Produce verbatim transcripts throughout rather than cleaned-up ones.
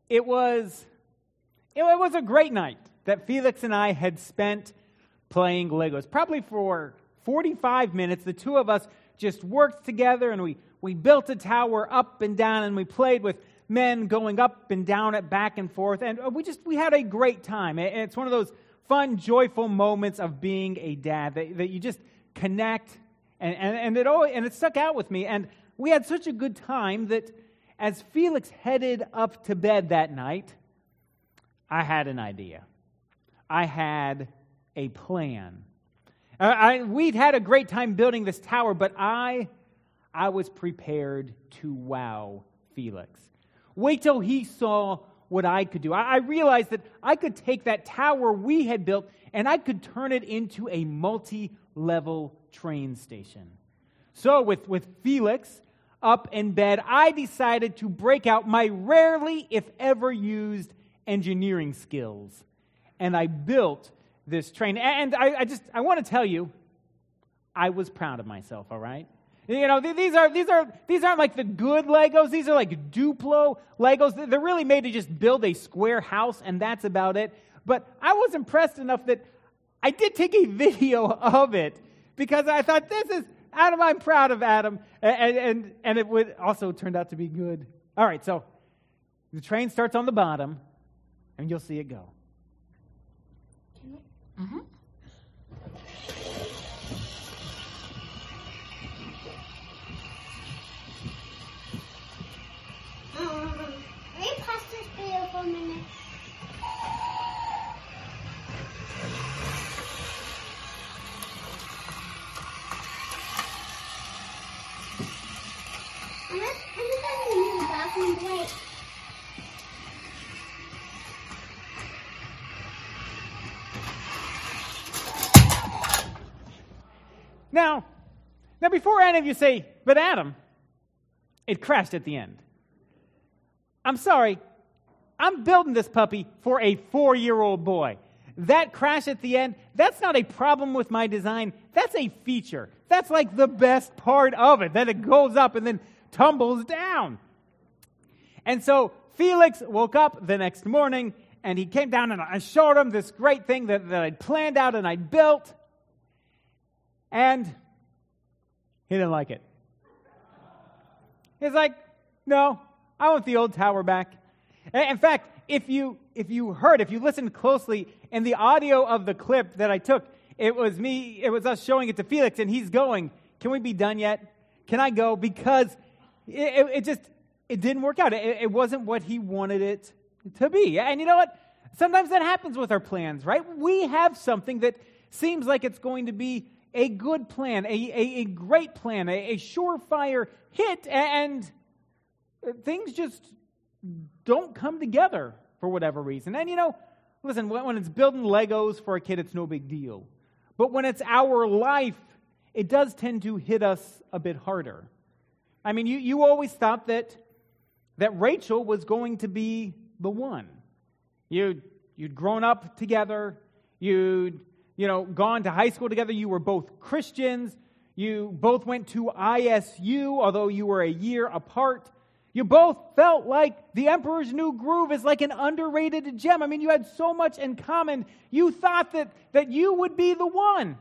it was it was a great night that Felix and I had spent playing Legos. Probably for forty-five minutes, the two of us just worked together, and we, we built a tower up and down, and we played with men going up and down it, back and forth, and we just we had a great time. It's one of those fun, joyful moments of being a dad that, that you just connect, and, and, and it always, and it stuck out with me. And we had such a good time that as Felix headed up to bed that night, I had an idea. I had a plan. Uh, I, we'd had a great time building this tower, but I, I was prepared to wow Felix. Wait till he saw what I could do. I, I realized that I could take that tower we had built and I could turn it into a multi-level train station. So with, with Felix up in bed, I decided to break out my rarely, if ever used, engineering skills. And I built this train. And I, I just, I want to tell you, I was proud of myself, all right? You know, these are these are these aren't like the good Legos. These are like Duplo Legos. They're really made to just build a square house, and that's about it. But I was impressed enough that I did take a video of it because I thought, this is Adam. I'm proud of Adam, and and and it would also turned out to be good. All right, so the train starts on the bottom, and you'll see it go. Mm-hmm. Um, let me pause this video for a minute. I'm just, I'm just going to use the bathroom break. Now, now before any of you say, but Adam, it crashed at the end. I'm sorry, I'm building this puppy for a four-year-old boy. That crash at the end, that's not a problem with my design. That's a feature. That's like the best part of it, that it goes up and then tumbles down. And so Felix woke up the next morning, and he came down, and I showed him this great thing that, that I'd planned out and I'd built. And he didn't like it. He's like, no, I want the old tower back. In fact, if you if you heard, if you listened closely in the audio of the clip that I took, it was me, it was us showing it to Felix, and he's going, can we be done yet? Can I go? Because it, it just, it didn't work out. It, it wasn't what he wanted it to be. And you know what? Sometimes that happens with our plans, right? We have something that seems like it's going to be a good plan, a, a, a great plan, a, a surefire hit, and things just don't come together for whatever reason. And you know, listen, when it's building Legos for a kid, it's no big deal. But when it's our life, it does tend to hit us a bit harder. I mean, you, you always thought that that Rachel was going to be the one. You, you'd grown up together, you'd you know, gone to high school together. You were both Christians. You both went to I S U, although you were a year apart. You both felt like the Emperor's New Groove is like an underrated gem. I mean, you had so much in common. You thought that, that you would be the one.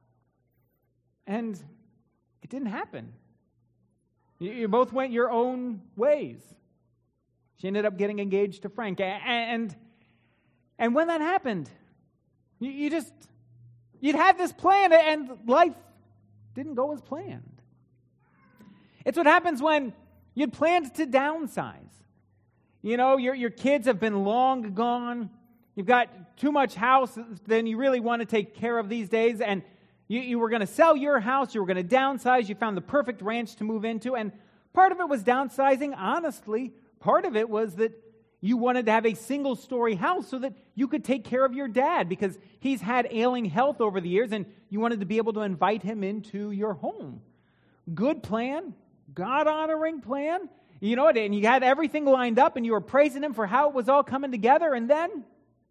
And it didn't happen. You, you both went your own ways. She ended up getting engaged to Frank. And, and when that happened, you, you just... You'd had this plan, and life didn't go as planned. It's what happens when you'd planned to downsize. You know, your, your kids have been long gone. You've got too much house than you really want to take care of these days, and you, you were going to sell your house. You were going to downsize. You found the perfect ranch to move into, and part of it was downsizing. Honestly, part of it was that you wanted to have a single-story house so that you could take care of your dad because he's had ailing health over the years, and you wanted to be able to invite him into your home. Good plan, God-honoring plan. You know, and you had everything lined up, and you were praising him for how it was all coming together, and then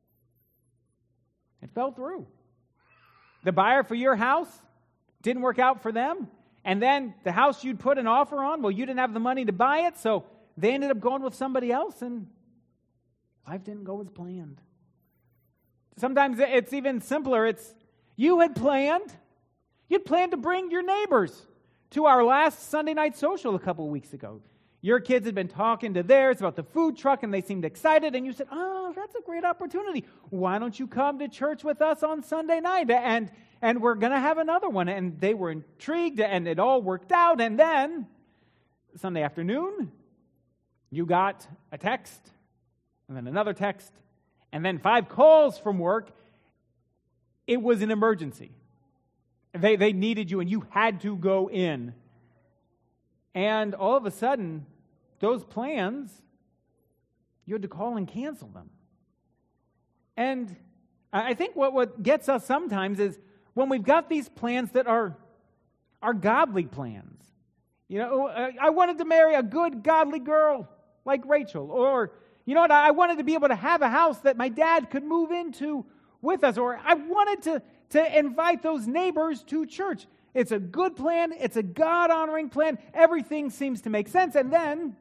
it fell through. The buyer for your house didn't work out for them, and then the house you'd put an offer on, well, you didn't have the money to buy it, so they ended up going with somebody else, and life didn't go as planned. Sometimes it's even simpler. It's you had planned, you'd planned to bring your neighbors to our last Sunday night social a couple weeks ago. Your kids had been talking to theirs about the food truck, and they seemed excited, and you said, oh, that's a great opportunity. Why don't you come to church with us on Sunday night? And, and we're going to have another one. And they were intrigued, and it all worked out. And then, Sunday afternoon, you got a text, and then another text, and then five calls from work. It was an emergency. They, they needed you, and you had to go in. And all of a sudden, those plans, you had to call and cancel them. And I think what, what gets us sometimes is when we've got these plans that are, are godly plans. You know, I wanted to marry a good, godly girl like Rachel. Or, you know what, I wanted to be able to have a house that my dad could move into with us. Or I wanted to, to invite those neighbors to church. It's a good plan. It's a God-honoring plan. Everything seems to make sense. And then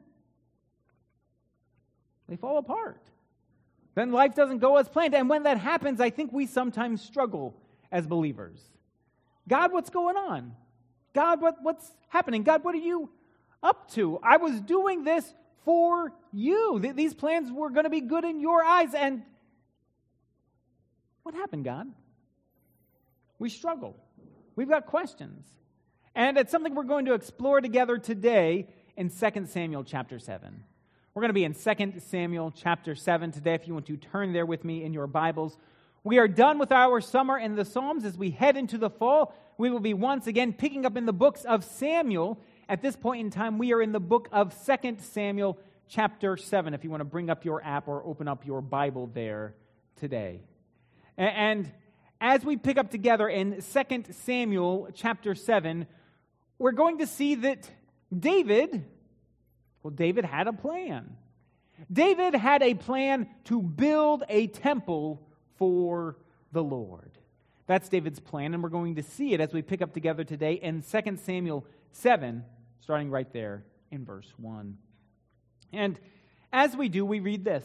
they fall apart. Then life doesn't go as planned. And when that happens, I think we sometimes struggle as believers. God, what's going on? God, what, what's happening? God, what are you up to? I was doing this for you. Th- these plans were going to be good in your eyes. And what happened, God? We struggle. We've got questions. And it's something we're going to explore together today in Second Samuel chapter seven. We're going to be in Second Samuel chapter seven today, if you want to turn there with me in your Bibles. We are done with our summer in the Psalms. As we head into the fall, we will be once again picking up in the books of Samuel. At this point in time, we are in the book of Second Samuel chapter seven, if you want to bring up your app or open up your Bible there today. And as we pick up together in Second Samuel chapter seven, we're going to see that David, well, David had a plan. David had a plan to build a temple for the Lord. That's David's plan, and we're going to see it as we pick up together today in Second Samuel seven, starting right there in verse one. And as we do, we read this.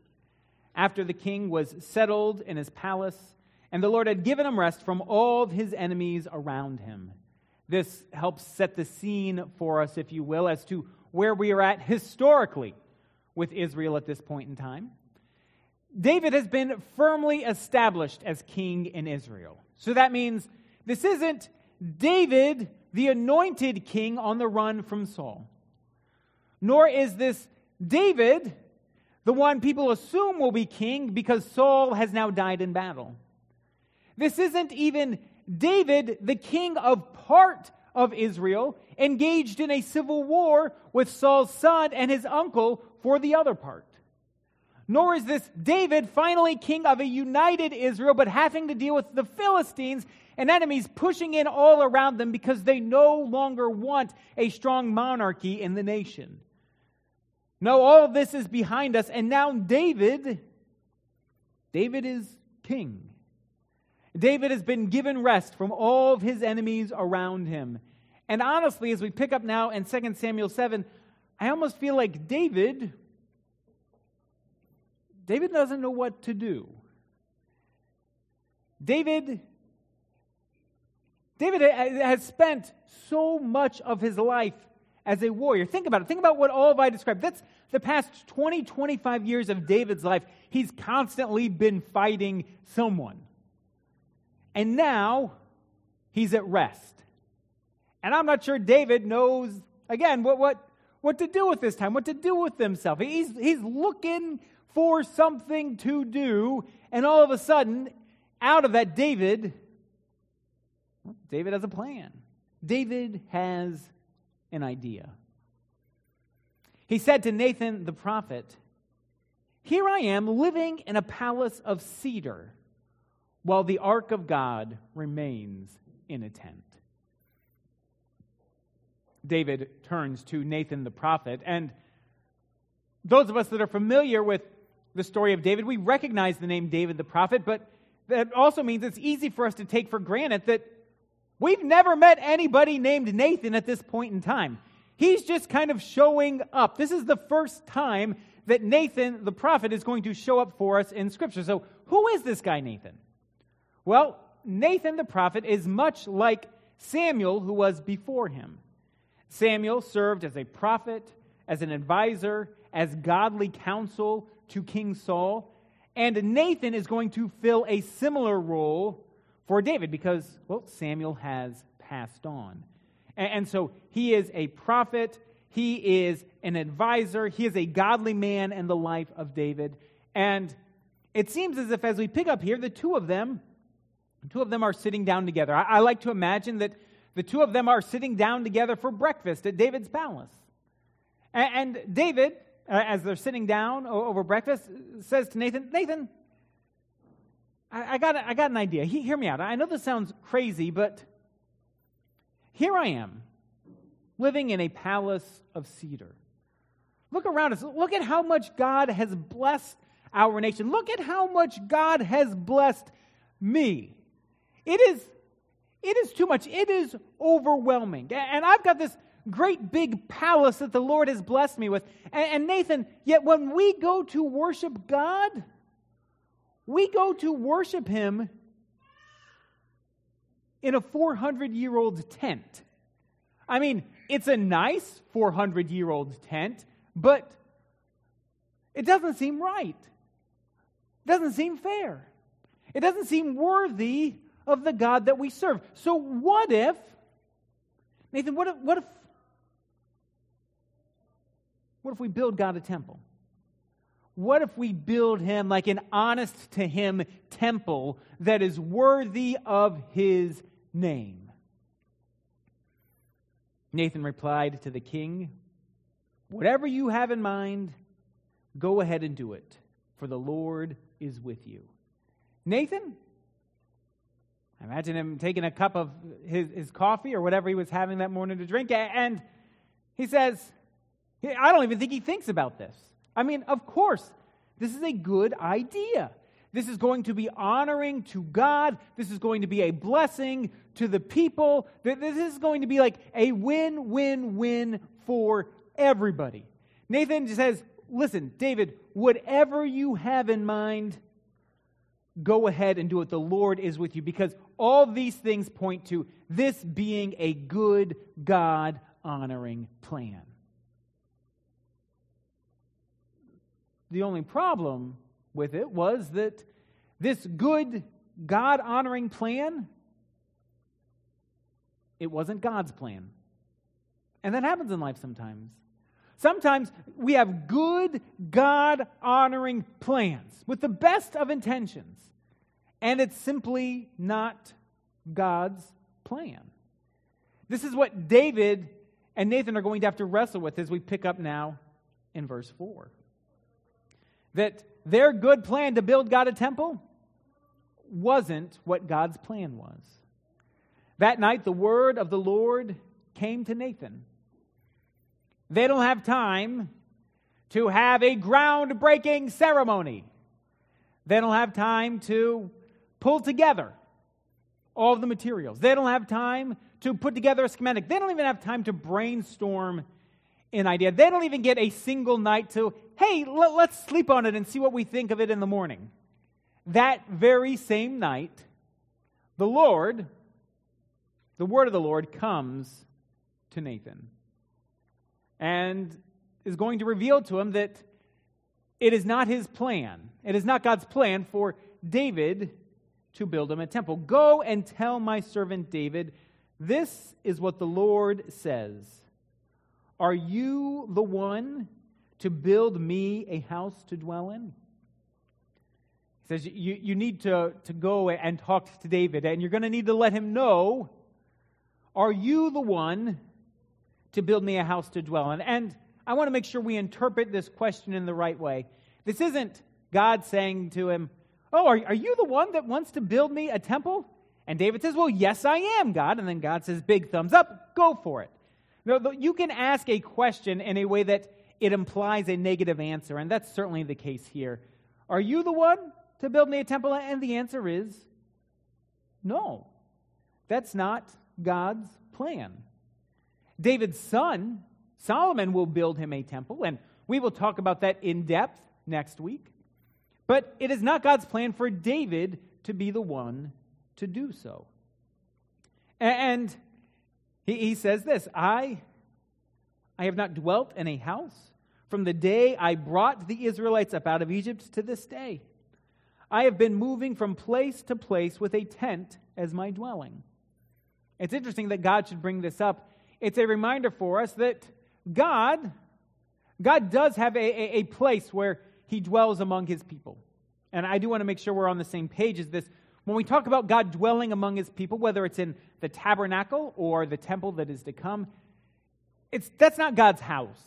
After the king was settled in his palace, and the Lord had given him rest from all of his enemies around him. This helps set the scene for us, if you will, as to where we are at historically with Israel at this point in time. David has been firmly established as king in Israel. So that means this isn't David, the anointed king on the run from Saul. Nor is this David, the one people assume will be king because Saul has now died in battle. This isn't even David, the king of part of Israel, engaged in a civil war with Saul's son and his uncle for the other part. Nor is this David, finally king of a united Israel, but having to deal with the Philistines and enemies pushing in all around them because they no longer want a strong monarchy in the nation. No, all of this is behind us, and now David, David is king. David has been given rest from all of his enemies around him. And honestly, as we pick up now in Second Samuel seven, I almost feel like David, David doesn't know what to do. David, David has spent so much of his life as a warrior. Think about it. Think about what all of I described. That's the past twenty, twenty-five years of David's life. He's constantly been fighting someone. And now, he's at rest. And I'm not sure David knows, again, what, what, what to do with this time, what to do with himself. He's, he's looking for something to do, and all of a sudden, out of that, David, well, David has a plan. David has an idea. He said to Nathan the prophet, "Here I am living in a palace of cedar, while the ark of God remains in a tent." David turns to Nathan the prophet, and those of us that are familiar with the story of David, we recognize the name David the prophet, but that also means it's easy for us to take for granted that we've never met anybody named Nathan at this point in time. He's just kind of showing up. This is the first time that Nathan, the prophet, is going to show up for us in Scripture. So who is this guy, Nathan? Well, Nathan the prophet is much like Samuel, who was before him. Samuel served as a prophet, as an advisor, as godly counsel to King Saul. And Nathan is going to fill a similar role for David because, well, Samuel has passed on. And, and so he is a prophet, he is an advisor, he is a godly man in the life of David. And it seems as if as we pick up here, the two of them, the two of them are sitting down together. I, I like to imagine that the two of them are sitting down together for breakfast at David's palace. And, and David, uh, as they're sitting down over breakfast, says to Nathan, Nathan, I, I, got, I got an idea. He, hear me out. I know this sounds crazy, but here I am, living in a palace of cedar. Look around us. Look at how much God has blessed our nation. Look at how much God has blessed me. It is It is too much. It is overwhelming. And I've got this great big palace that the Lord has blessed me with. And Nathan, yet when we go to worship God, we go to worship Him in a four hundred year old tent. I mean, it's a nice four hundred year old tent, but it doesn't seem right. It doesn't seem fair. It doesn't seem worthy of the God that we serve. So what if, Nathan, what if, what if, what if we build God a temple? What if we build Him like an honest to Him temple that is worthy of His name? Nathan replied to the king, whatever you have in mind, go ahead and do it, for the Lord is with you. Nathan, I imagine him taking a cup of his, his coffee or whatever he was having that morning to drink, and he says, I don't even think he thinks about this. I mean, of course, this is a good idea. This is going to be honoring to God. This is going to be a blessing to the people. This is going to be like a win-win-win for everybody. Nathan says, listen, David, whatever you have in mind, go ahead and do it. The Lord is with you, because all these things point to this being a good, God-honoring plan. The only problem with it was that this good, God-honoring plan, it wasn't God's plan. And that happens in life sometimes. Sometimes we have good, God-honoring plans with the best of intentions, and it's simply not God's plan. This is what David and Nathan are going to have to wrestle with as we pick up now in verse four. That their good plan to build God a temple wasn't what God's plan was. That night, the word of the Lord came to Nathan. They don't have time to have a groundbreaking ceremony. They don't have time to pull together all of the materials. They don't have time to put together a schematic. They don't even have time to brainstorm an idea. They don't even get a single night to, hey, l- let's sleep on it and see what we think of it in the morning. That very same night, the Lord, the word of the Lord comes to Nathan and is going to reveal to him that it is not his plan. It is not God's plan for David to build him a temple. Go and tell my servant David, this is what the Lord says. Are you the one to build me a house to dwell in? He says, you, you need to, to go and talk to David, and you're going to need to let him know, are you the one to build me a house to dwell in? And I want to make sure we interpret this question in the right way. This isn't God saying to him, oh, are, are you the one that wants to build me a temple? And David says, well, yes, I am, God. And then God says, big thumbs up, go for it. No, you can ask a question in a way that it implies a negative answer, and that's certainly the case here. Are you the one to build me a temple? And the answer is no. That's not God's plan. David's son Solomon will build him a temple, and we will talk about that in depth next week. But it is not God's plan for David to be the one to do so. And he, he says this, I, I have not dwelt in a house from the day I brought the Israelites up out of Egypt to this day. I have been moving from place to place with a tent as my dwelling. It's interesting that God should bring this up. It's a reminder for us that God, God does have a, a, a place where he dwells among his people. And I do want to make sure we're on the same page as this. When we talk about God dwelling among his people, whether it's in the tabernacle or the temple that is to come, it's that's not God's house.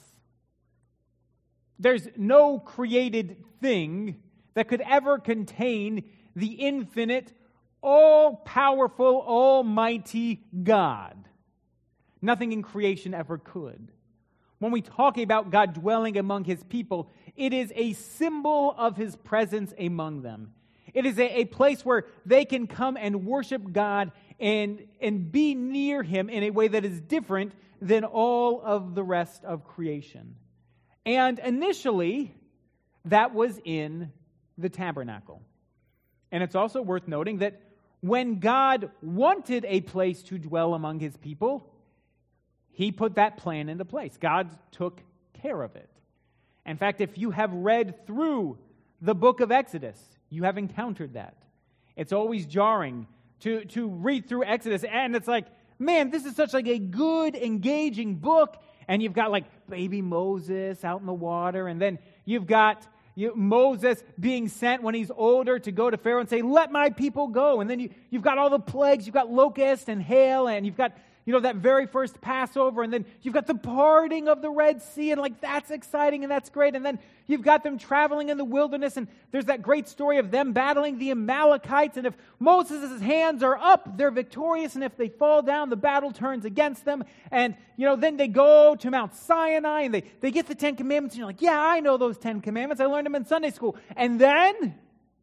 There's no created thing that could ever contain the infinite, all-powerful, almighty God. Nothing in creation ever could. When we talk about God dwelling among his people, it is a symbol of his presence among them. It is a, a place where they can come and worship God and, and be near him in a way that is different than all of the rest of creation. And initially, that was in the tabernacle. And it's also worth noting that when God wanted a place to dwell among his people, he put that plan into place. God took care of it. In fact, if you have read through the book of Exodus, you have encountered that. It's always jarring to, to read through Exodus, and it's like, man, this is such like a good, engaging book, and you've got like baby Moses out in the water, and then you've got you, Moses being sent when he's older to go to Pharaoh and say, let my people go, and then you, you've got all the plagues, you've got locust and hail, and you've got you know, that very first Passover, and then you've got the parting of the Red Sea, and like that's exciting and that's great. And then you've got them traveling in the wilderness, and there's that great story of them battling the Amalekites. And if Moses' hands are up, they're victorious, and if they fall down, the battle turns against them. And, you know, then they go to Mount Sinai, and they, they get the Ten Commandments, and you're like, yeah, I know those Ten Commandments. I learned them in Sunday school. And then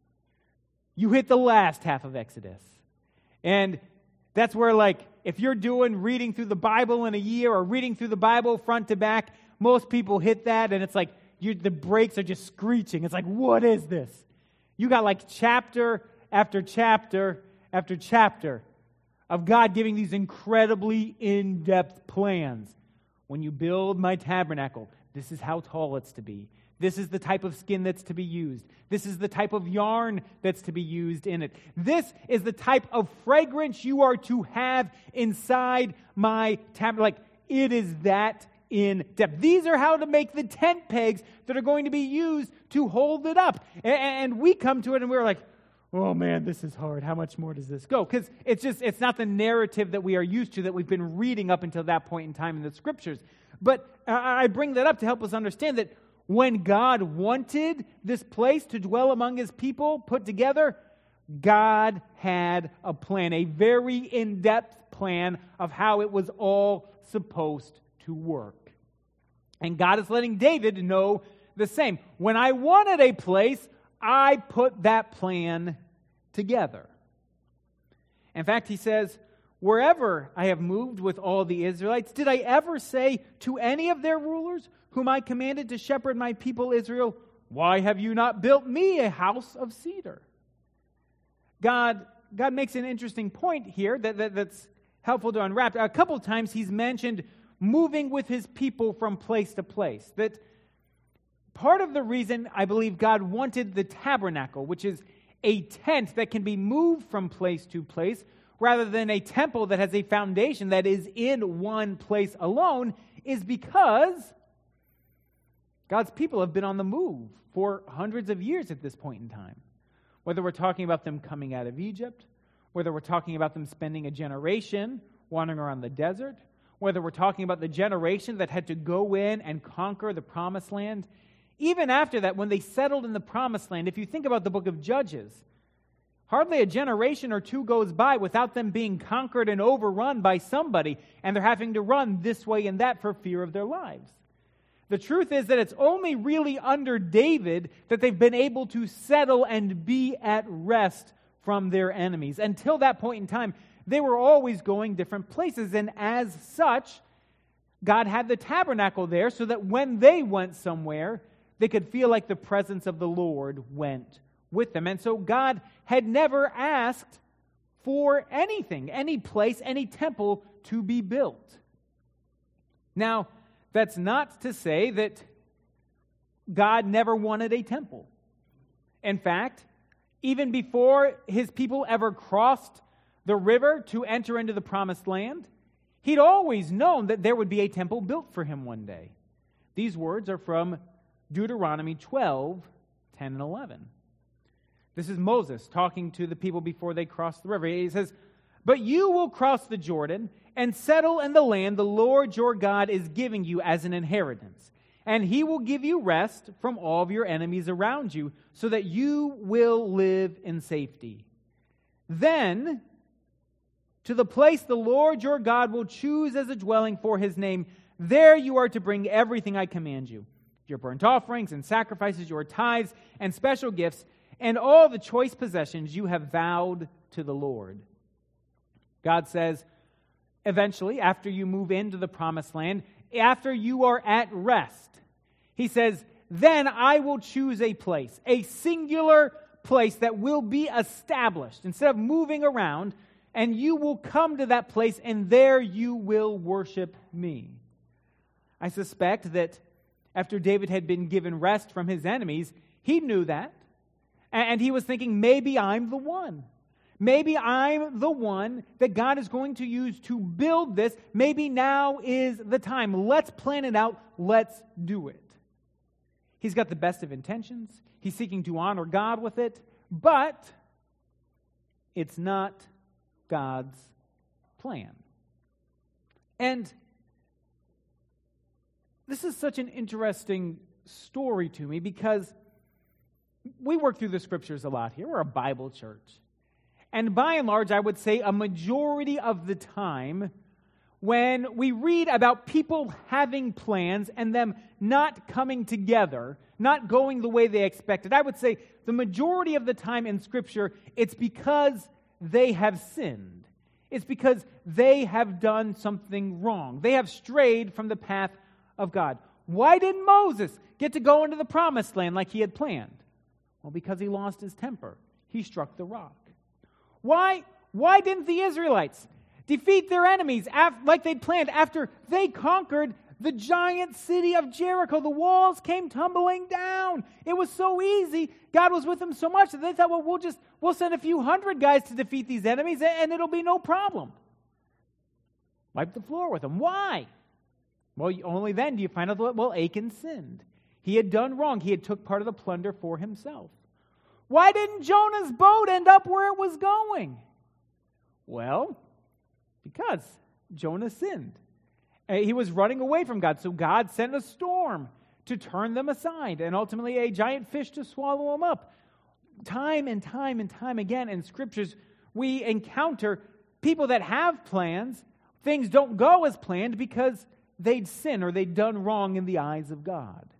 you hit the last half of Exodus. And that's where, like, if you're doing reading through the Bible in a year or reading through the Bible front to back, most people hit that, and it's like you, the brakes are just screeching. It's like, what is this? You got like chapter after chapter after chapter of God giving these incredibly in-depth plans. When you build my tabernacle, this is how tall it's to be. This is the type of skin that's to be used. This is the type of yarn that's to be used in it. This is the type of fragrance you are to have inside my tabernacle. Like, it is that in depth. These are how to make the tent pegs that are going to be used to hold it up. And we come to it and we're like, oh man, this is hard. How much more does this go? Because it's just, it's not the narrative that we are used to, that we've been reading up until that point in time in the scriptures. But I bring that up to help us understand that when God wanted this place to dwell among his people put together, God had a plan, a very in-depth plan of how it was all supposed to work. And God is letting David know the same. When I wanted a place, I put that plan together. In fact, he says, wherever I have moved with all the Israelites, did I ever say to any of their rulers, whom I commanded to shepherd my people Israel, why have you not built me a house of cedar? God, God makes an interesting point here that, that, that's helpful to unwrap. A couple of times he's mentioned moving with his people from place to place. That part of the reason I believe God wanted the tabernacle, which is a tent that can be moved from place to place, rather than a temple that has a foundation that is in one place alone, is because God's people have been on the move for hundreds of years at this point in time. Whether we're talking about them coming out of Egypt, whether we're talking about them spending a generation wandering around the desert, whether we're talking about the generation that had to go in and conquer the promised land. Even after that, when they settled in the promised land, if you think about the book of Judges, hardly a generation or two goes by without them being conquered and overrun by somebody, and they're having to run this way and that for fear of their lives. The truth is that it's only really under David that they've been able to settle and be at rest from their enemies. Until that point in time, they were always going different places, and as such, God had the tabernacle there so that when they went somewhere, they could feel like the presence of the Lord went with them. And so God had never asked for anything, any place, any temple to be built. Now, that's not to say that God never wanted a temple. In fact, even before his people ever crossed the river to enter into the promised land, he'd always known that there would be a temple built for him one day. These words are from Deuteronomy twelve, ten and eleven. This is Moses talking to the people before they cross the river. He says, "But you will cross the Jordan and settle in the land the Lord your God is giving you as an inheritance. And he will give you rest from all of your enemies around you, so that you will live in safety. Then, to the place the Lord your God will choose as a dwelling for his name, there you are to bring everything I command you, your burnt offerings and sacrifices, your tithes and special gifts, and all the choice possessions you have vowed to the Lord." God says, eventually, after you move into the promised land, after you are at rest, he says, then I will choose a place, a singular place that will be established instead of moving around, and you will come to that place, and there you will worship me. I suspect that after David had been given rest from his enemies, he knew that, and he was thinking, maybe I'm the one. Maybe I'm the one that God is going to use to build this. Maybe now is the time. Let's plan it out. Let's do it. He's got the best of intentions. He's seeking to honor God with it. But it's not God's plan. And this is such an interesting story to me because we work through the scriptures a lot here. We're a Bible church. And by and large, I would say a majority of the time, when we read about people having plans and them not coming together, not going the way they expected, I would say the majority of the time in Scripture, it's because they have sinned. It's because they have done something wrong. They have strayed from the path of God. Why didn't Moses get to go into the promised land like he had planned? Well, because he lost his temper. He struck the rock. Why, why didn't the Israelites defeat their enemies after, like they'd planned after they conquered the giant city of Jericho? The walls came tumbling down. It was so easy. God was with them so much that they thought, well, we'll just we'll send a few hundred guys to defeat these enemies and it'll be no problem. Wipe the floor with them. Why? Well, only then do you find out that, well, Achan sinned. He had done wrong. He had took part of the plunder for himself. Why didn't Jonah's boat end up where it was going? Well, because Jonah sinned. He was running away from God, so God sent a storm to turn them aside, and ultimately a giant fish to swallow them up. Time and time and time again in Scriptures, we encounter people that have plans. Things don't go as planned because they'd sinned or they'd done wrong in the eyes of God.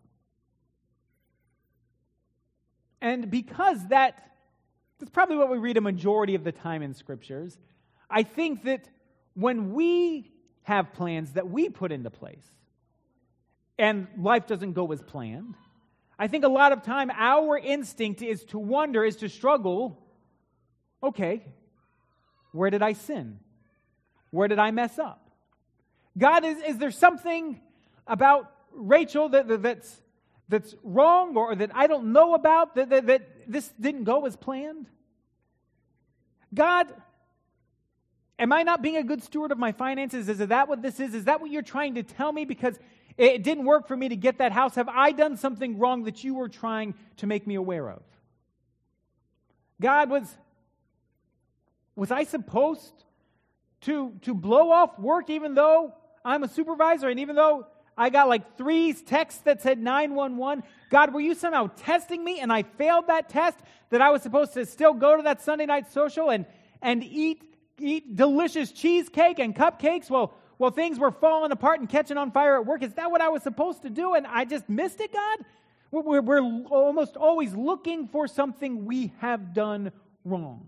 And because that, that's probably what we read a majority of the time in Scriptures, I think that when we have plans that we put into place and life doesn't go as planned, I think a lot of time our instinct is to wonder, is to struggle, okay, where did I sin? Where did I mess up? God, is, is there something about Rachel that, that that's that's wrong or that I don't know about, that, that, that this didn't go as planned? God, am I not being a good steward of my finances? Is that what this is? Is that what you're trying to tell me? Because it didn't work for me to get that house. Have I done something wrong that you were trying to make me aware of? God, was, was I supposed to, to blow off work even though I'm a supervisor and even though I got like three texts that said nine one one. God, were you somehow testing me and I failed that test, that I was supposed to still go to that Sunday night social and, and eat eat delicious cheesecake and cupcakes while, while things were falling apart and catching on fire at work? Is that what I was supposed to do and I just missed it, God? We're, we're almost always looking for something we have done wrong.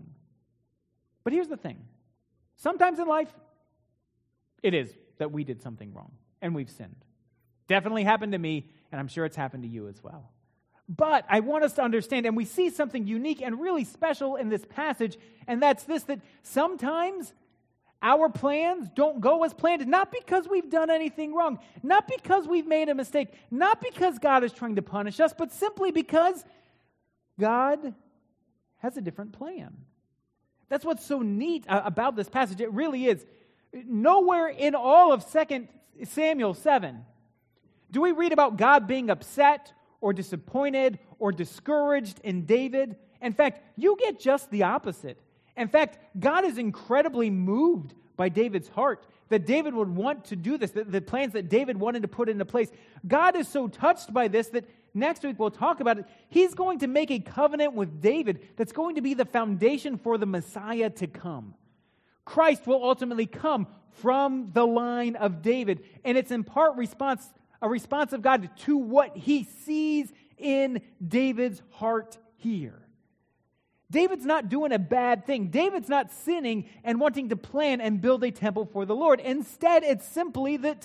But here's the thing. Sometimes in life, it is that we did something wrong. and we've sinned. Definitely happened to me, and I'm sure it's happened to you as well. But I want us to understand, and we see something unique and really special in this passage, and that's this, that sometimes our plans don't go as planned, not because we've done anything wrong, not because we've made a mistake, not because God is trying to punish us, but simply because God has a different plan. That's what's so neat about this passage. It really is. Nowhere in all of Second Samuel seven do we read about God being upset or disappointed or discouraged in David. In fact, you get just the opposite. In fact, God is incredibly moved by David's heart, that David would want to do this, the, the plans that David wanted to put into place. God is so touched by this that next week we'll talk about it. He's going to make a covenant with David that's going to be the foundation for the Messiah to come. Christ will ultimately come from the line of David, and it's in part response, a response of God to what he sees in David's heart here. David's not doing a bad thing. David's not sinning and wanting to plan and build a temple for the Lord. Instead, it's simply that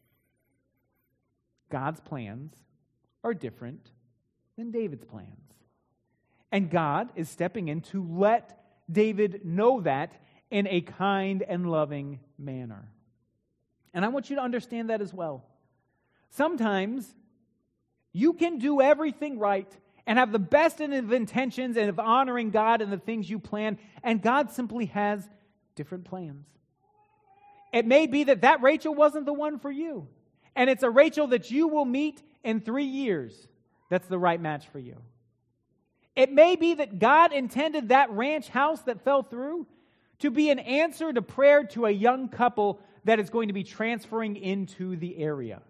God's plans are different than David's plans. And God is stepping in to let David know that in a kind and loving manner. And I want you to understand that as well. Sometimes you can do everything right and have the best of intentions and of honoring God and the things you plan, and God simply has different plans. It may be that that Rachel wasn't the one for you, and it's a Rachel that you will meet in three years that's the right match for you. It may be that God intended that ranch house that fell through to be an answer to prayer to a young couple that is going to be transferring into the area.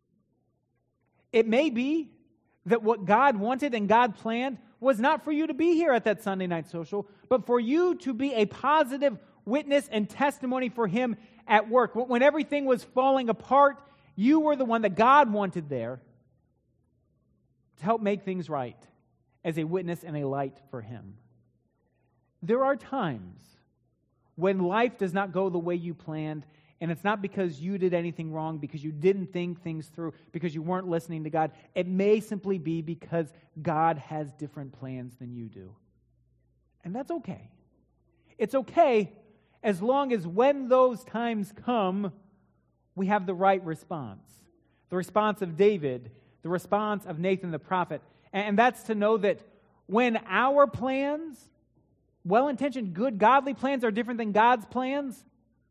It may be that what God wanted and God planned was not for you to be here at that Sunday night social, but for you to be a positive witness and testimony for Him at work. When everything was falling apart, you were the one that God wanted there to help make things right as a witness and a light for Him. There are times when life does not go the way you planned, and it's not because you did anything wrong, because you didn't think things through, because you weren't listening to God. It may simply be because God has different plans than you do. And that's okay. It's okay as long as when those times come, we have the right response. The response of David, the response of Nathan the prophet. And that's to know that when our plans, well-intentioned, good, godly plans are different than God's plans,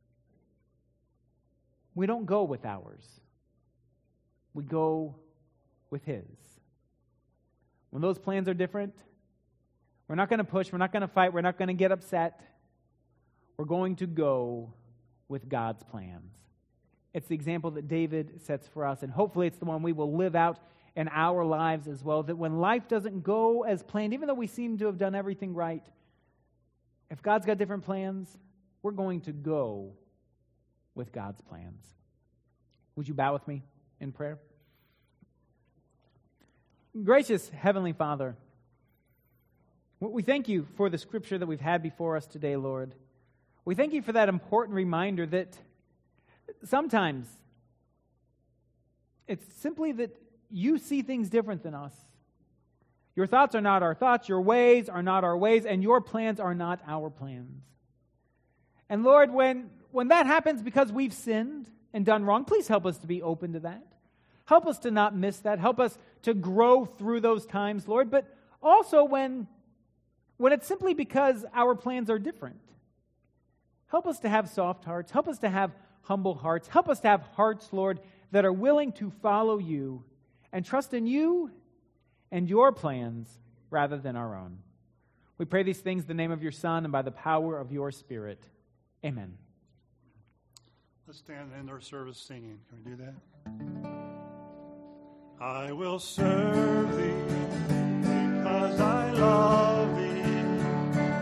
we don't go with ours. We go with His. When those plans are different, we're not going to push, we're not going to fight, we're not going to get upset. We're going to go with God's plans. It's the example that David sets for us, and hopefully it's the one we will live out in our lives as well, that when life doesn't go as planned, even though we seem to have done everything right, if God's got different plans, we're going to go with God's plans. Would you bow with me in prayer? Gracious Heavenly Father, we thank you for the scripture that we've had before us today, Lord. We thank you for that important reminder that sometimes it's simply that you see things different than us. Your thoughts are not our thoughts, your ways are not our ways, and your plans are not our plans. And Lord, when, when that happens because we've sinned and done wrong, please help us to be open to that. Help us to not miss that. Help us to grow through those times, Lord. But also when, when it's simply because our plans are different. Help us to have soft hearts. Help us to have humble hearts. Help us to have hearts, Lord, that are willing to follow you and trust in you and your plans rather than our own. We pray these things in the name of your Son and by the power of your Spirit. Amen. Let's stand and end our service singing. Can we do that? I will serve thee because I love